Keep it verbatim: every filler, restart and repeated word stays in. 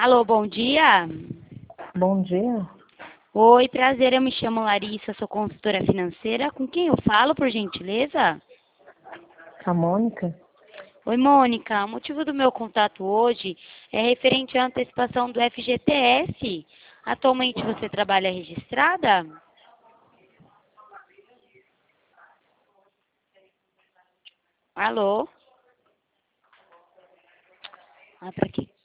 Alô, bom dia. Bom dia. Oi, prazer, eu me chamo Larissa, sou consultora financeira. Com quem eu falo, por gentileza? A Mônica? Oi, Mônica. O motivo do meu contato hoje é referente à antecipação do F G T S. Atualmente você trabalha registrada? Alô? Ah, pra quê?